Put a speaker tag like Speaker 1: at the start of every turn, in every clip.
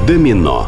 Speaker 1: Домино.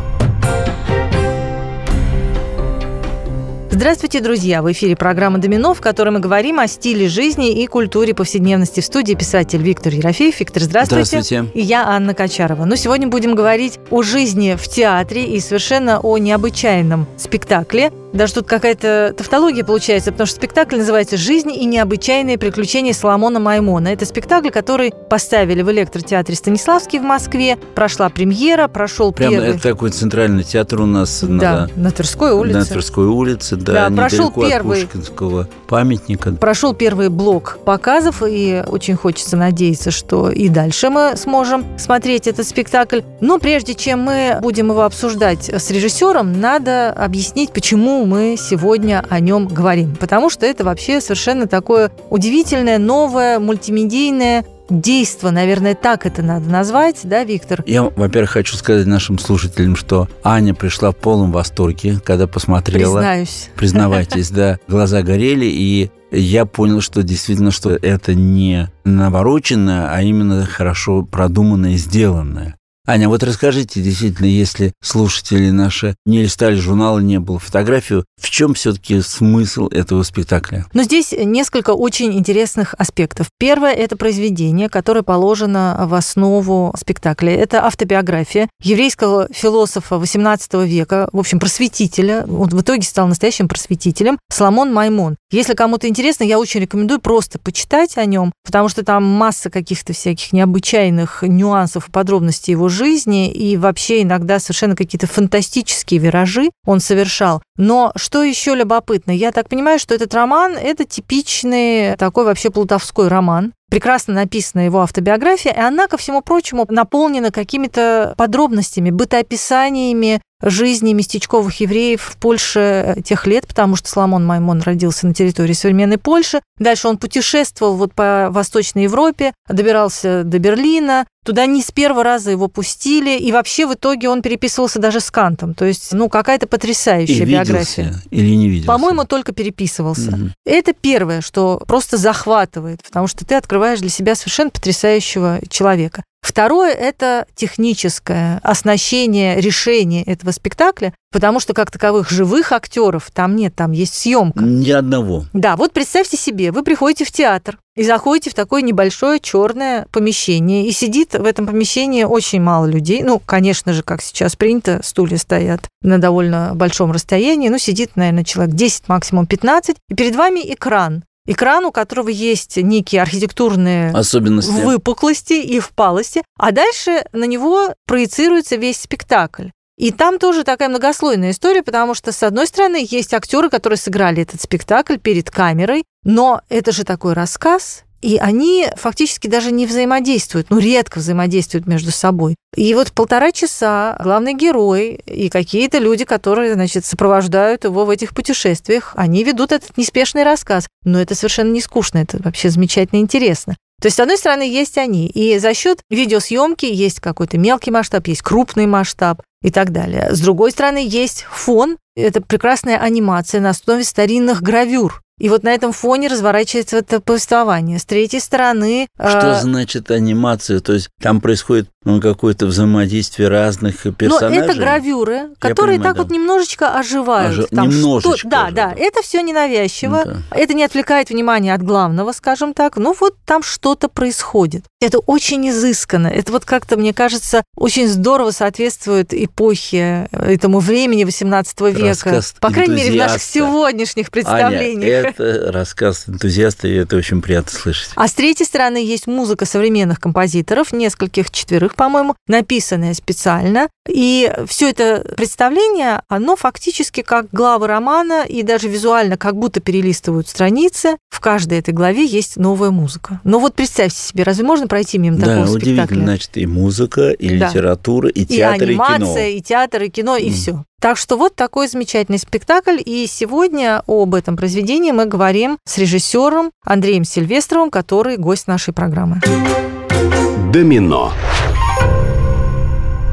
Speaker 2: Здравствуйте, друзья! В эфире программа «Домино», в которой мы говорим о стиле жизни и культуре повседневности. В студии писатель Виктор Ерофеев. Виктор, здравствуйте.
Speaker 3: Здравствуйте.
Speaker 2: И я, Анна Качарова. Но сегодня будем говорить о жизни в театре и совершенно о необычайном спектакле. Даже тут какая-то тавтология получается, потому что спектакль называется «Жизнь и необычайные приключения Соломона Маймона». Это спектакль, который поставили в электротеатре Станиславский в Москве. Прошла премьера, прошел первый...
Speaker 3: Это такой центральный театр у нас
Speaker 2: на Тверской улице.
Speaker 3: На Тверской улице,
Speaker 2: да, прошел
Speaker 3: недалеко
Speaker 2: первый...
Speaker 3: от Пушкинского памятника.
Speaker 2: Прошел первый блок показов, и очень хочется надеяться, что и дальше мы сможем смотреть этот спектакль. Но прежде чем мы будем его обсуждать с режиссером, надо объяснить, почему мы сегодня о нем говорим. Потому что это вообще совершенно такое удивительное, новое, мультимедийное действо, наверное, так это надо назвать, да, Виктор?
Speaker 3: Я, во-первых, хочу сказать нашим слушателям, что Аня пришла в полном восторге, когда посмотрела.
Speaker 2: Признаюсь.
Speaker 3: Признавайтесь, да. Глаза горели, и я понял, что действительно, что это не навороченное, а именно хорошо продуманное и сделанное. Аня, вот расскажите, действительно, если слушатели наши не листали журналы, не было фотографию, в чем все-таки смысл этого спектакля?
Speaker 2: Но здесь несколько очень интересных аспектов. Первое – это произведение, которое положено в основу спектакля. Это автобиография еврейского философа XVIII века, в общем, просветителя. Он в итоге стал настоящим просветителем, Соломон Маймон. Если кому-то интересно, я очень рекомендую просто почитать о нем, потому что там масса каких-то всяких необычайных нюансов и подробностей его жизни, и вообще иногда совершенно какие-то фантастические виражи он совершал. Но что еще любопытно? Я так понимаю, что этот роман – это типичный такой вообще плутовской роман. Прекрасно написана его автобиография, и она, ко всему прочему, наполнена какими-то подробностями, бытоописаниями жизни местечковых евреев в Польше тех лет, потому что Соломон Маймон родился на территории современной Польши. Дальше он путешествовал вот по Восточной Европе, добирался до Берлина. Туда не с первого раза его пустили, и вообще в итоге он переписывался даже с Кантом. То есть, какая-то потрясающая биография.
Speaker 3: Или не виделся?
Speaker 2: По-моему, только переписывался. Угу. Это первое, что просто захватывает, потому что ты открываешь для себя совершенно потрясающего человека. Второе – это техническое оснащение решения этого спектакля, потому что как таковых живых актеров там нет, там есть съемка.
Speaker 3: Ни одного.
Speaker 2: Да, вот представьте себе, вы приходите в театр и заходите в такое небольшое черное помещение, и сидит в этом помещении очень мало людей. Конечно же, как сейчас принято, стулья стоят на довольно большом расстоянии, сидит, наверное, человек 10, максимум 15, и перед вами экран. Экран, у которого есть некие архитектурные особенности, выпуклости и впалости, а дальше на него проецируется весь спектакль. И там тоже такая многослойная история, потому что, с одной стороны, есть актеры, которые сыграли этот спектакль перед камерой, но это же такой рассказ, и они фактически даже не взаимодействуют, редко взаимодействуют между собой. И вот 1,5 часа главный герой и какие-то люди, которые, сопровождают его в этих путешествиях, они ведут этот неспешный рассказ. Но это совершенно не скучно, это вообще замечательно интересно. То есть, с одной стороны, есть они, и за счет видеосъемки есть какой-то мелкий масштаб, есть крупный масштаб и так далее. С другой стороны, есть фон, это прекрасная анимация на основе старинных гравюр. И вот на этом фоне разворачивается это повествование. С третьей стороны...
Speaker 3: Что значит анимация? То есть там происходит какое-то взаимодействие разных персонажей?
Speaker 2: Но это гравюры, которые вот немножечко оживают.
Speaker 3: Немножечко
Speaker 2: оживают. Да, это все ненавязчиво. Да. Это не отвлекает внимание от главного, скажем так. Вот там что-то происходит. Это очень изысканно. Это вот как-то, мне кажется, очень здорово соответствует эпохе, этому времени XVIII века.
Speaker 3: Рассказ
Speaker 2: по крайней мере, в наших сегодняшних представлениях.
Speaker 3: Аня, это рассказ энтузиаста, и это очень приятно слышать.
Speaker 2: А с третьей стороны есть музыка современных композиторов, нескольких, 4, по-моему, написанная специально. И все это представление, оно фактически как главы романа, и даже визуально как будто перелистывают страницы. В каждой этой главе есть новая музыка. Но вот представьте себе, разве можно пройти мимо такого спектакля?
Speaker 3: Да, удивительно, значит, и музыка, и литература, и театр, и кино.
Speaker 2: И анимация, и театр, и кино, и все. Так что вот такой замечательный спектакль. И сегодня об этом произведении мы говорим с режиссером Андреем Сильвестровым, который гость нашей программы.
Speaker 1: Домино.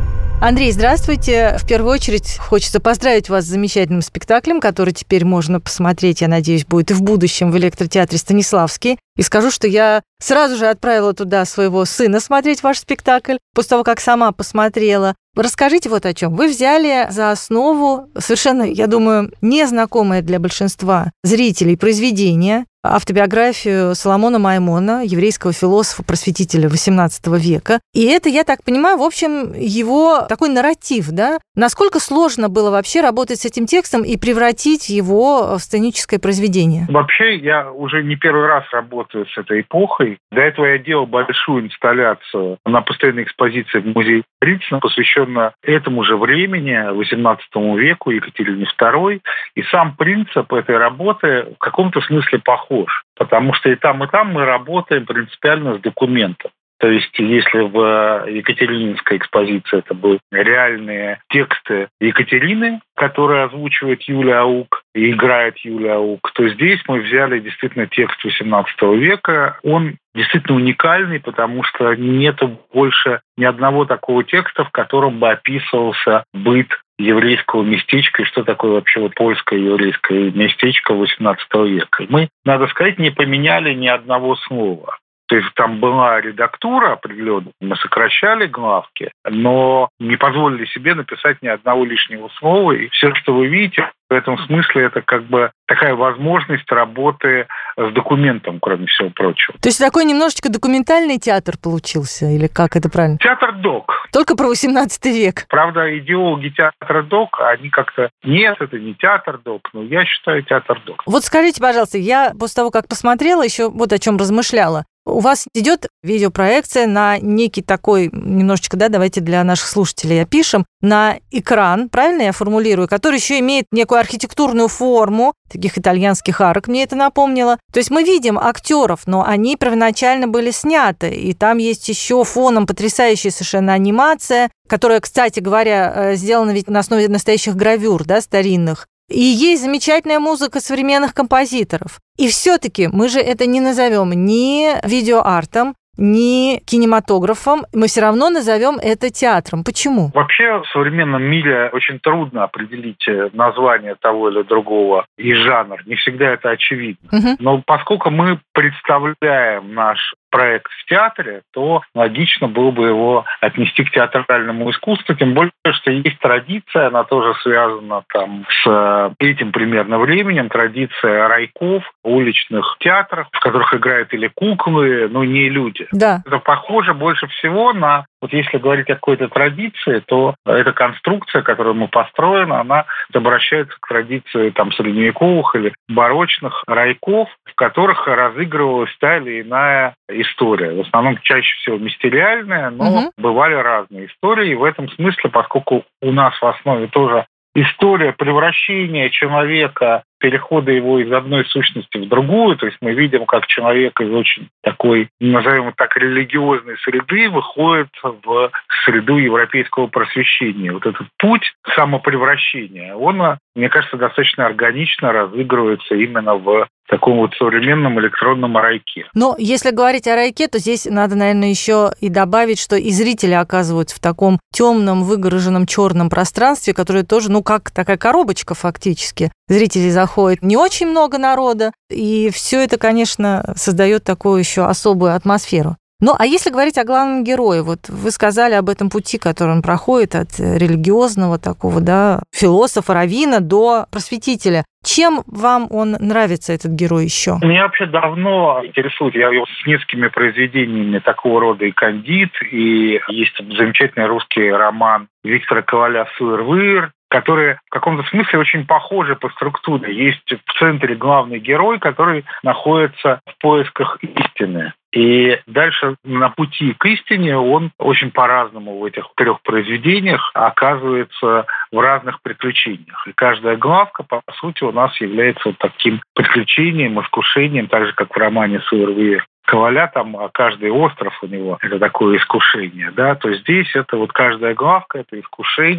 Speaker 2: Андрей, здравствуйте. В первую очередь хочется поздравить вас с замечательным спектаклем, который теперь можно посмотреть, я надеюсь, будет и в будущем в электротеатре «Станиславский». И скажу, что я сразу же отправила туда своего сына смотреть ваш спектакль, после того, как сама посмотрела. Расскажите вот о чем. Вы взяли за основу совершенно, я думаю, незнакомое для большинства зрителей произведение, автобиографию Соломона Маймона, еврейского философа-просветителя XVIII века. И это, я так понимаю, в общем, его такой нарратив, да? Насколько сложно было вообще работать с этим текстом и превратить его в сценическое произведение?
Speaker 1: Вообще, я уже не первый раз работаю с этой эпохой. До этого я делал большую инсталляцию на постоянной экспозиции в музее Рицина, посвященную этому же времени, XVIII веку, Екатерине II. И сам принцип этой работы в каком-то смысле похож. Потому что и там мы работаем принципиально с документом. То есть, если в Екатерининской экспозиции это были реальные тексты Екатерины, которые озвучивает Юлия Аук и играет Юлия Аук, то здесь мы взяли действительно текст XVIII века. Он действительно уникальный, потому что нет больше ни одного такого текста, в котором бы описывался быт еврейского местечка и что такое вообще вот польское еврейское местечко XVIII века. Мы, надо сказать, не поменяли ни одного слова. То есть там была редактура определенная, мы сокращали главки, но не позволили себе написать ни одного лишнего слова. И все, что вы видите, в этом смысле это как бы такая возможность работы с документом, кроме всего прочего.
Speaker 2: То есть такой немножечко документальный театр получился, или как это правильно?
Speaker 1: Театр-док.
Speaker 2: Только про XVIII век.
Speaker 1: Правда, идеологи театра-док, они как-то... Нет, это не театр-док, но я считаю театр-док.
Speaker 2: Вот скажите, пожалуйста, я после того, как посмотрела, еще вот о чем размышляла. У вас идет видеопроекция на некий такой, немножечко, да, давайте для наших слушателей опишем, на экран, правильно я формулирую, который еще имеет некую архитектурную форму, таких итальянских арок, мне это напомнило. То есть мы видим актеров, но они первоначально были сняты, и там есть еще фоном потрясающая совершенно анимация, которая, кстати говоря, сделана ведь на основе настоящих гравюр, да, старинных. И есть замечательная музыка современных композиторов. И все-таки мы же это не назовем ни видеоартом, ни кинематографом, мы все равно назовем это театром. Почему?
Speaker 1: Вообще в современном мире очень трудно определить название того или другого и жанр. Не всегда это очевидно. Но поскольку мы представляем наш проект в театре, то логично было бы его отнести к театральному искусству, тем более, что есть традиция, она тоже связана там с этим примерно временем, традиция райков, уличных театров, в которых играют или куклы, но не люди.
Speaker 2: Да.
Speaker 1: Это похоже больше всего на, вот если говорить о какой-то традиции, то эта конструкция, которую мы построены, она обращается к традиции там средневековых или барочных райков, в которых разыгрывалась та или иная история. В основном чаще всего мистериальная, но бывали разные истории. И в этом смысле, поскольку у нас в основе тоже история превращения человека, перехода его из одной сущности в другую, то есть мы видим, как человек из очень такой, назовем это так, религиозной среды выходит в среду европейского просвещения. Вот этот путь самопревращения, он, мне кажется, достаточно органично разыгрывается именно в таком вот современном электронном райке.
Speaker 2: Но если говорить о райке, то здесь надо, наверное, еще и добавить, что и зрители оказываются в таком темном, выгороженном черном пространстве, которое тоже, как такая коробочка фактически. Зрители заходят не очень много народа, и все это, конечно, создает такую еще особую атмосферу. Ну, а если говорить о главном герое, вот вы сказали об этом пути, который он проходит от религиозного такого, да, философа, раввина до просветителя. Чем вам он нравится, этот герой, еще?
Speaker 1: Меня вообще давно интересует, я его с несколькими произведениями такого рода и «Кандид», и есть замечательный русский роман Виктора Коваля «Суэр-выр», которые в каком-то смысле очень похожи по структуре. Есть в центре главный герой, который находится в поисках истины. И дальше на пути к истине он очень по-разному в этих 3 произведениях оказывается в разных приключениях. И каждая главка, по сути, у нас является вот таким приключением, искушением, так же, как в романе «Суэр-выр». Коваля, там каждый остров у него – это такое искушение, да, то здесь это вот каждая главка – это искушение.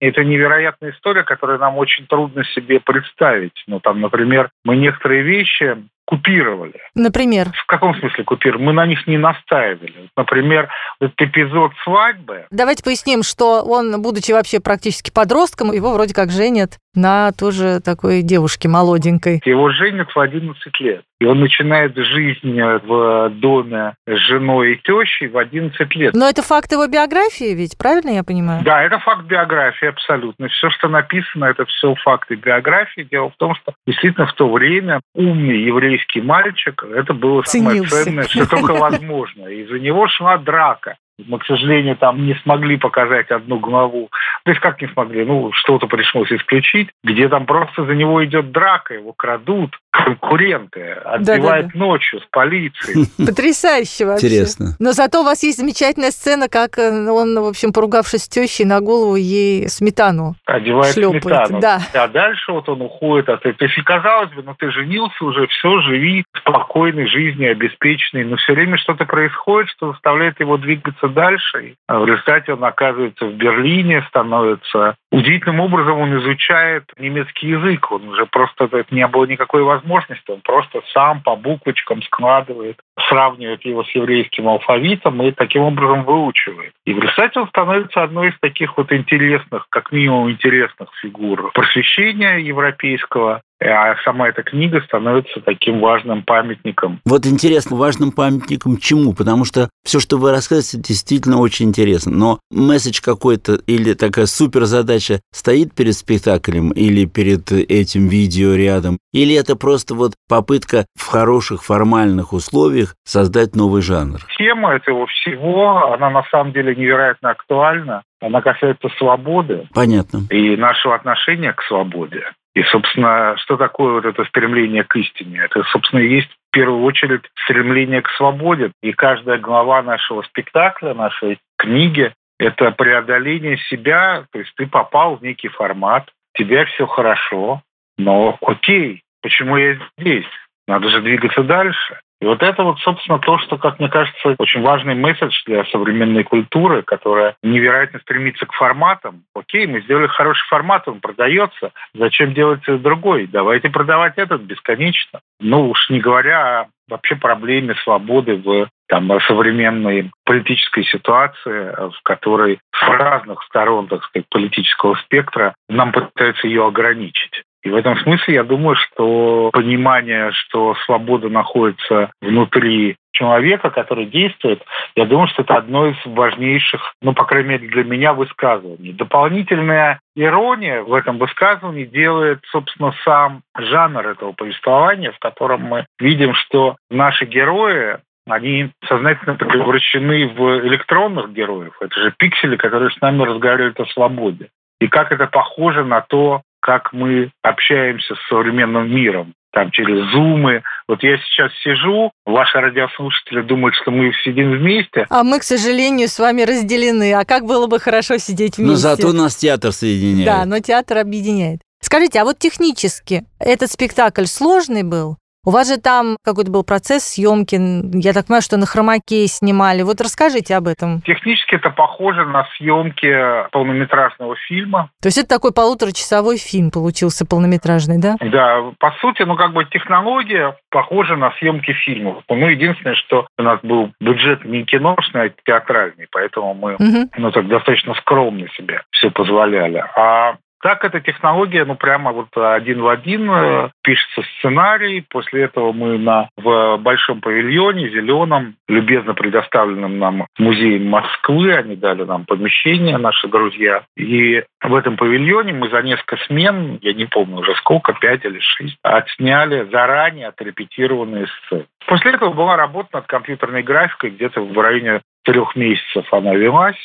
Speaker 1: Это невероятная история, которую нам очень трудно себе представить. Ну, там, например, мы некоторые вещи купировали.
Speaker 2: Например?
Speaker 1: В каком смысле купировали? Мы на них не настаивали. Например, этот эпизод свадьбы.
Speaker 2: Давайте поясним, что он, будучи вообще практически подростком, его вроде как женят на тоже такой девушке молоденькой.
Speaker 1: Его женят в 11 лет. И он начинает жизнь в доме с женой и тещей в 11 лет.
Speaker 2: Но это факт его биографии ведь, правильно я понимаю?
Speaker 1: Да, это факт биографии, абсолютно. Все, что написано, это все факты биографии. Дело в том, что действительно в то время умный еврейский мальчик, это было самое ценное, что только возможно. Из-за него шла драка. Мы, к сожалению, там не смогли показать одну главу. То есть как не смогли? Ну, что-то пришлось исключить, где там просто за него идет драка, его крадут конкуренты, отбивают ночью с полицией.
Speaker 2: Потрясающе вообще.
Speaker 3: Интересно.
Speaker 2: Но зато у вас есть замечательная сцена, как он, в общем, поругавшись с тещей, на голову ей сметану
Speaker 1: одевает
Speaker 2: шлепает.
Speaker 1: Сметану.
Speaker 2: Да.
Speaker 1: А дальше вот он уходит от этого. То есть, казалось бы, ты женился уже, все, живи спокойной жизнью, обеспеченной, но все время что-то происходит, что заставляет его двигаться дальше. И в результате он оказывается в Берлине, становится... Удивительным образом он изучает немецкий язык. Он уже просто... Это не было никакой возможности. Он просто сам по буквочкам складывает, сравнивает его с еврейским алфавитом и таким образом выучивает. И в результате он становится одной из таких вот интересных, как минимум интересных фигур просвещения европейского. А сама эта книга становится таким важным памятником.
Speaker 3: Вот интересно, важным памятником чему? Потому что все, что вы рассказываете, действительно очень интересно. Но месседж какой-то или такая суперзадача стоит перед спектаклем или перед этим видео рядом? Или это просто вот попытка в хороших формальных условиях создать новый жанр?
Speaker 1: Тема этого всего, она на самом деле невероятно актуальна. Она касается свободы.
Speaker 3: Понятно.
Speaker 1: И нашего отношения к свободе. И, собственно, что такое вот это стремление к истине? Это, собственно, и есть в первую очередь стремление к свободе. И каждая глава нашего спектакля, нашей книги, это преодоление себя. То есть ты попал в некий формат, у тебя все хорошо, но окей, почему я здесь? Надо же двигаться дальше. И вот это вот, собственно, то, что, как мне кажется, очень важный месседж для современной культуры, которая невероятно стремится к форматам. Окей, мы сделали хороший формат, он продается. Зачем делать другой? Давайте продавать этот бесконечно. Ну, уж не говоря о вообще проблеме свободы в современной политической ситуации, в которой с разных сторон, так сказать, политического спектра нам пытаются ее ограничить. И в этом смысле я думаю, что понимание, что свобода находится внутри человека, который действует, я думаю, что это одно из важнейших, по крайней мере, для меня высказываний. Дополнительная ирония в этом высказывании делает, собственно, сам жанр этого повествования, в котором мы видим, что наши герои, они сознательно превращены в электронных героев. Это же пиксели, которые с нами разговаривают о свободе. И как это похоже на то, как мы общаемся с современным миром, через зумы. Вот я сейчас сижу, ваши радиослушатели думают, что мы сидим вместе.
Speaker 2: А мы, к сожалению, с вами разделены. А как было бы хорошо сидеть вместе?
Speaker 3: Но зато нас театр соединяет.
Speaker 2: Да, но театр объединяет. Скажите, а вот технически этот спектакль сложный был? У вас же там какой-то был процесс съемки, я так понимаю, что на хромакее снимали. Вот расскажите об этом.
Speaker 1: Технически это похоже на съемки полнометражного фильма.
Speaker 2: То есть это такой 1,5-часовой фильм получился полнометражный, да?
Speaker 1: Да, по сути, технология похожа на съемки фильмов. Единственное, что у нас был бюджет не киношный, а театральный, поэтому мы так достаточно скромно себе все позволяли. А так эта технология, прямо один в один пишется сценарий. После этого мы в большом павильоне, зеленом, любезно предоставленном нам музеем Москвы, они дали нам помещение, наши друзья. И в этом павильоне мы за несколько смен, я не помню уже сколько, 5 или 6, отсняли заранее отрепетированные сцены. После этого была работа над компьютерной графикой, где-то в районе 3 месяцев она велась,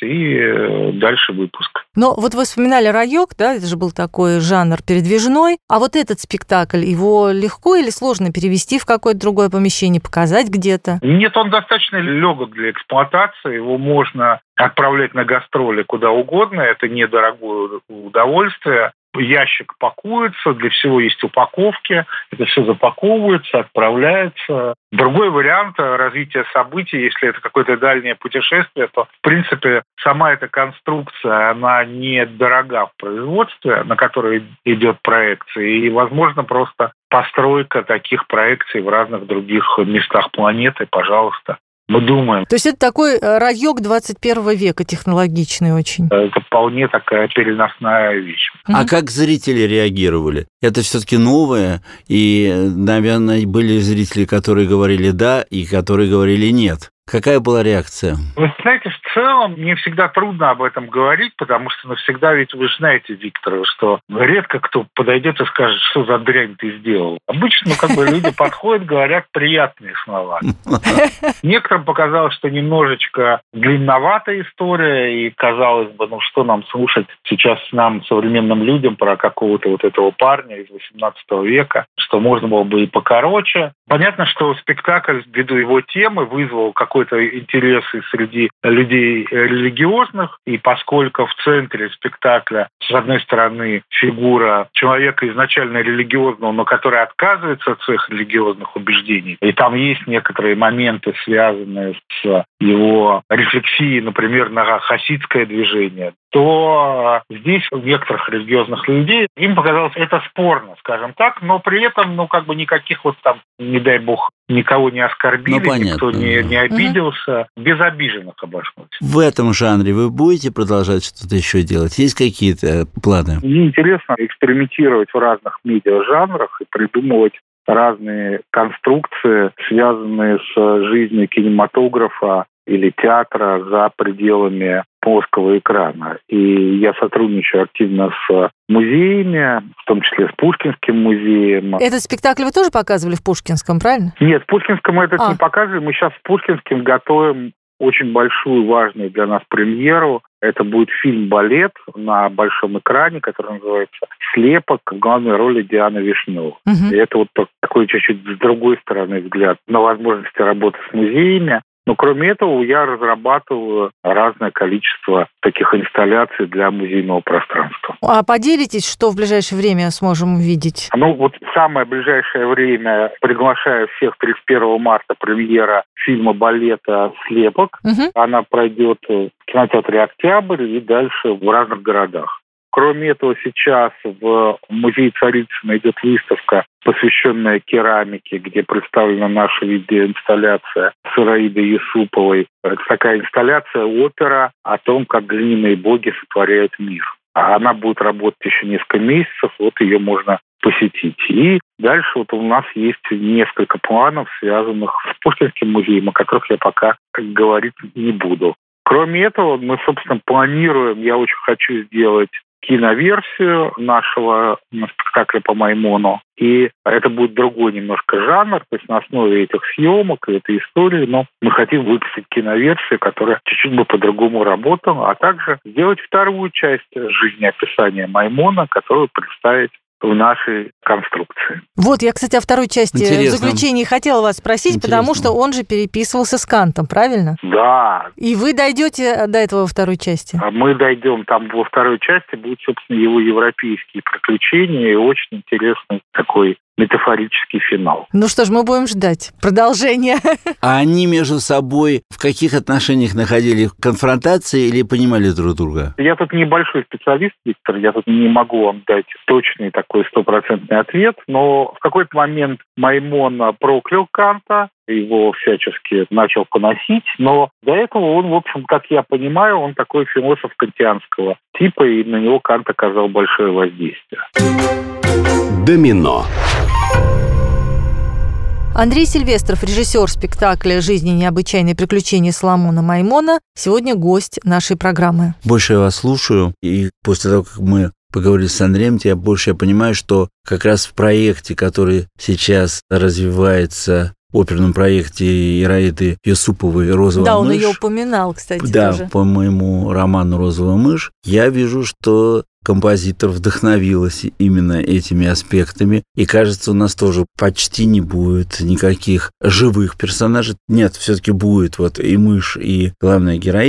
Speaker 1: и дальше выпуск.
Speaker 2: Но вот вы вспоминали «Райок», да, это же был такой жанр передвижной, а вот этот спектакль, его легко или сложно перевести в какое-то другое помещение, показать где-то?
Speaker 1: Нет, он достаточно легок для эксплуатации, его можно отправлять на гастроли куда угодно, это недорогое удовольствие. ящик пакуется, для всего есть упаковки, это все запаковывается, отправляется. Другой вариант развития событий, если это какое-то дальнее путешествие, то, в принципе, сама эта конструкция, она не дорога в производстве, на которой идет проекция, и, возможно, просто постройка таких проекций в разных других местах планеты, пожалуйста. Мы думаем.
Speaker 2: То есть это такой райок 21 века, технологичный очень.
Speaker 1: Это вполне такая переносная вещь.
Speaker 3: А как зрители реагировали? Это все-таки новое, и, наверное, были зрители, которые говорили «да», и которые говорили «нет». Какая была реакция?
Speaker 1: Вы знаете, в целом мне всегда трудно об этом говорить, потому что навсегда, ведь вы же знаете, Виктор, что редко кто подойдет и скажет, что за дрянь ты сделал. Обычно люди подходят, говорят приятные слова. Некоторым показалось, что немножечко длинноватая история, и казалось бы, что нам слушать сейчас нам, современным людям, про какого-то вот этого парня из 18 века, что можно было бы и покороче. Понятно, что спектакль, ввиду его темы, вызвал какой-то интерес и среди людей религиозных, и поскольку в центре спектакля, с одной стороны, фигура человека изначально религиозного, но который отказывается от своих религиозных убеждений, и там есть некоторые моменты, связанные с его рефлексией, например, на хасидское движение, то здесь у некоторых религиозных людей им показалось это спорно, скажем так, но при этом, никаких не дай бог, никого не оскорбили, никто не обиделся, без обиженных обошлось.
Speaker 3: В этом жанре вы будете продолжать что-то еще делать? Есть какие-то планы?
Speaker 1: Мне интересно экспериментировать в разных медиа-жанрах и придумывать разные конструкции, связанные с жизнью кинематографа или театра за пределами плоского экрана. И я сотрудничаю активно с музеями, в том числе с Пушкинским музеем.
Speaker 2: Этот спектакль вы тоже показывали в Пушкинском, правильно?
Speaker 1: Нет, в Пушкинском мы этот не показывали. Мы сейчас в Пушкинском готовим очень большую, важную для нас премьеру. Это будет фильм-балет на большом экране, который называется «Слепок», в главной роли Диана Вишнева. И это такой чуть-чуть с другой стороны взгляд на возможности работы с музеями. Но кроме этого я разрабатываю разное количество таких инсталляций для музейного пространства.
Speaker 2: А поделитесь, что в ближайшее время сможем увидеть?
Speaker 1: В самое ближайшее время приглашаю всех 31 марта премьера фильма-балета «Слепок». Она пройдет в кинотеатре «Октябрь» и дальше в разных городах. Кроме этого, сейчас в музее Царицына идет выставка, посвященная керамике, где представлена наша видеоинсталляция с Ираидой Юсуповой. Это такая инсталляция, опера о том, как глиняные боги сотворяют мир. Она будет работать еще несколько месяцев, ее можно посетить. И дальше у нас есть несколько планов, связанных с Пушкинским музеем, о которых я пока говорить не буду. Кроме этого, мы, собственно, планируем, я очень хочу сделать киноверсию нашего спектакля по Маймону. И это будет другой немножко жанр, то есть на основе этих съемок и этой истории, но мы хотим выпустить киноверсию, которая чуть-чуть бы по-другому работала, а также сделать вторую часть жизнеописания Маймона, которую представить в нашей конструкции.
Speaker 2: Я, кстати, о второй части в заключении хотела вас спросить, потому что он же переписывался с Кантом, правильно?
Speaker 1: Да.
Speaker 2: И вы дойдете до этого во второй части?
Speaker 1: Мы дойдем. Там во второй части будут, собственно, его европейские приключения и очень интересный такой метафорический финал.
Speaker 2: Что ж, мы будем ждать продолжения.
Speaker 3: А они между собой в каких отношениях находили? Конфронтации или понимали друг друга?
Speaker 1: Я тут небольшой специалист, Виктор, я тут не могу вам дать точный такой 100% ответ, но в какой-то момент Маймон проклял Канта, его всячески начал поносить, но до этого он, в общем, как я понимаю, он такой философ кантианского типа, и на него Кант оказал большое воздействие.
Speaker 4: Домино.
Speaker 2: Андрей Сильвестров, режиссер спектакля «Жизнь и необычайные приключения Соломона Маймона», сегодня гость нашей программы.
Speaker 3: Больше я вас слушаю, и после того, как мы поговорили с Андреем, я понимаю, что как раз в проекте, который сейчас развивается, оперном проекте Ираиды Юсуповой «Розовая мышь».
Speaker 2: Да, он ее упоминал, кстати,
Speaker 3: да,
Speaker 2: тоже.
Speaker 3: по моему роману «Розовая мышь». Я вижу, что композитор вдохновилась именно этими аспектами. И, кажется, у нас тоже почти не будет никаких живых персонажей. Нет, все-таки будет и мышь, и главная героиня.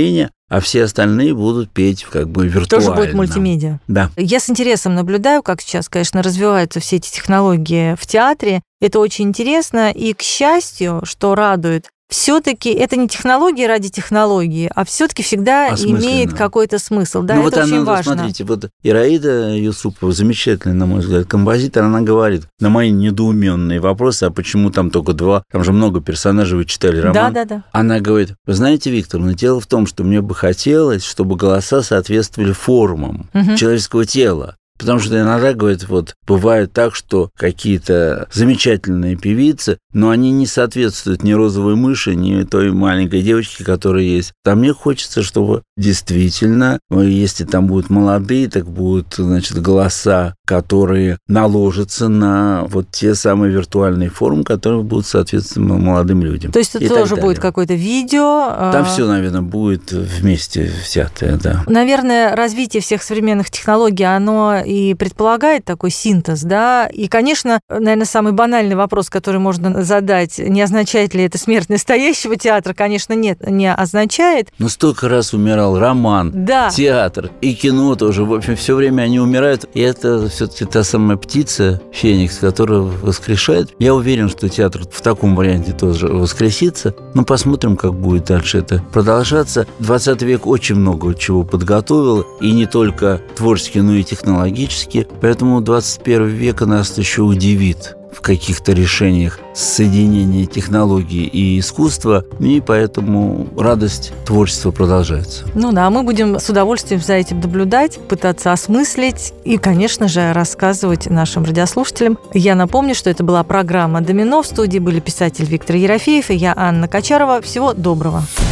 Speaker 3: а все остальные будут петь как бы виртуально.
Speaker 2: Тоже будет мультимедиа.
Speaker 3: Да.
Speaker 2: Я с интересом наблюдаю, как сейчас, конечно, развиваются все эти технологии в театре. Это очень интересно, и, к счастью, что радует, все-таки это не технологии ради технологии, а все-таки всегда имеет какой-то смысл. Да, это очень важно.
Speaker 3: Смотрите, вот Ираида Юсупова, замечательный, на мой взгляд, композитор, она говорит на мои недоуменные вопросы, а почему там только 2, там же много персонажей, вы читали роман.
Speaker 2: Да.
Speaker 3: Она говорит, вы знаете, Виктор, но дело в том, что мне бы хотелось, чтобы голоса соответствовали формам человеческого тела. Потому что иногда, говорит, вот бывает так, что какие-то замечательные певицы, но они не соответствуют ни розовой мыши, ни той маленькой девочке, которая есть. А мне хочется, чтобы действительно, если там будут молодые, так будут, значит, голоса, которые наложатся на вот те самые виртуальные формы, которые будут соответствовать молодым людям.
Speaker 2: То есть это тоже будет какое-то видео?
Speaker 3: Там все, наверное, будет вместе взятое, да.
Speaker 2: Наверное, развитие всех современных технологий, оно и предполагает такой синтез, да, и, конечно, наверное, самый банальный вопрос, который можно задать, не означает ли это смерть настоящего театра, конечно, нет, не означает.
Speaker 3: Но столько раз умирал роман, театр и кино тоже, в общем, все время они умирают, и это все-таки та самая птица, феникс, которая воскрешает. Я уверен, что театр в таком варианте тоже воскресится, но посмотрим, как будет дальше это продолжаться. 20 век очень много чего подготовил, и не только творчески, но и технологически. Поэтому 21 век нас еще удивит в каких-то решениях соединения технологий и искусства, и поэтому радость творчества продолжается.
Speaker 2: Ну да, мы будем с удовольствием за этим наблюдать, пытаться осмыслить и, конечно же, рассказывать нашим радиослушателям. Я напомню, что это была программа «Домино». В студии были писатель Виктор Ерофеев и я, Анна Качарова. Всего доброго.